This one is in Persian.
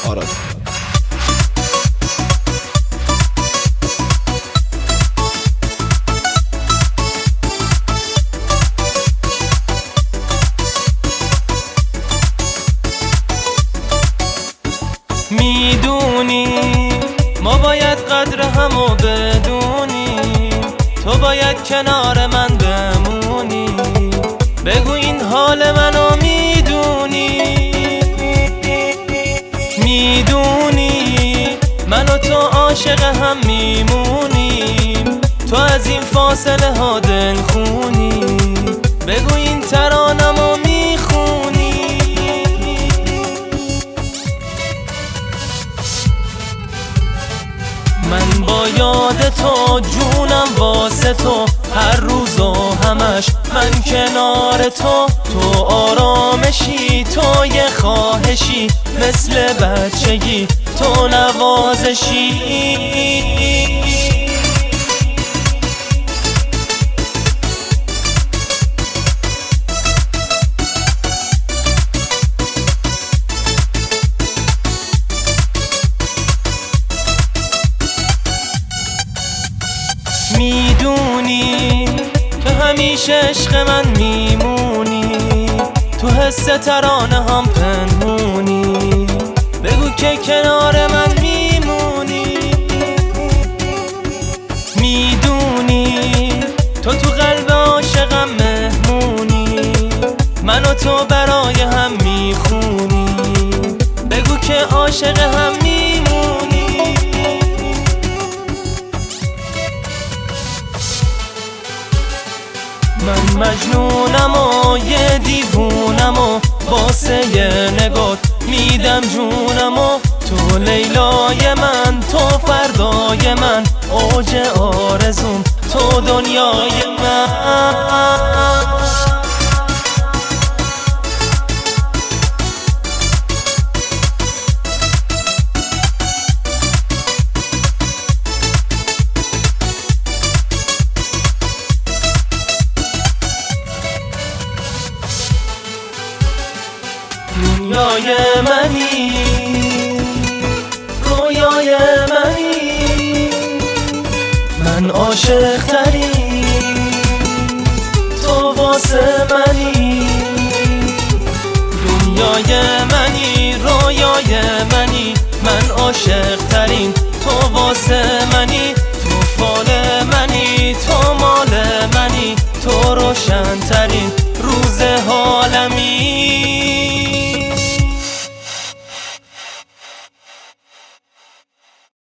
آراد. میدونیم ما باید قدر همو بدونیم، تو باید کنار من بمونی، بگو این حال منو میدونی. میدونی من و تو عاشق هم میمونیم، تو از این فاصله ها دل خونی، بگو این ترانمو میخونی. من با یاد تو جونم واسه تو، هر روز و همش من کنار تو، تو آرامشی، تو یه خواهشی، مثل بچگی تو نوازشی. میدونی که همیشه عشق من میمونی، تو حس ترانه هم پنهونی، بگو که کنار من میمونی. میدونی تو قلب عاشقم مهمونی، من و تو برای هم میخونی، بگو که عاشق هم میمونی. من مجنونم و یه دیوونم و واسه یه نگات میدم جونم و تو لیلای من، تو فردای من، اوج آرزوم، تو دنیای من. دنیای منی، رویای منی، من عاشق تری، تو واسه منی. دنیای منی، رویای منی، من عاشق